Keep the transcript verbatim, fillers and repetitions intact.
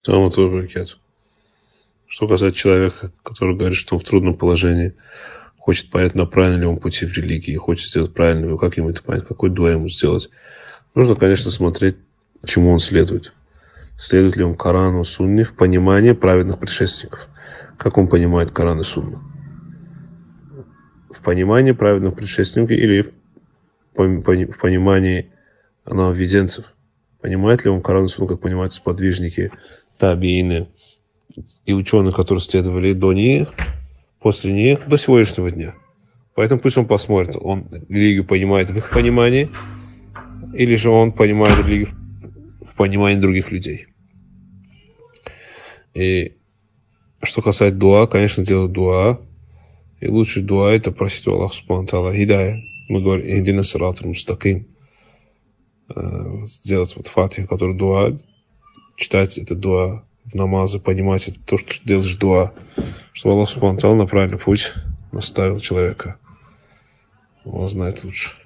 Самый тоже ракет. Что касается человека, который говорит, что он в трудном положении, хочет понять, на правильном ли он пути в религии, хочет сделать правильно, как ему это понять, какой дуа ему сделать. Нужно, конечно, смотреть, чему он следует. Следует ли он Корану, Сунне в понимании праведных предшественников. Как он понимает Коран и Сунну? В понимании праведных предшественников или в понимании нововведенцев? Понимает ли он Коран и Сунну, как понимают сподвижники, табиины и ученые, которые следовали до них, после них, до сегодняшнего дня? Поэтому пусть он посмотрит, он религию понимает в их понимании, или же он понимает религию в понимании других людей. И что касается дуа, конечно, делать дуа. И лучший дуа — это просить у Аллаха субхану ва тааля хидая. Мы говорим «Ихдина сирата мустаким». Сделать вот фатиха, который дуа, читать это дуа в намазы, понимать это, то, что делаешь дуа, чтобы Аллах субхану ва тааля на правильный путь наставил человека. Он знает лучше.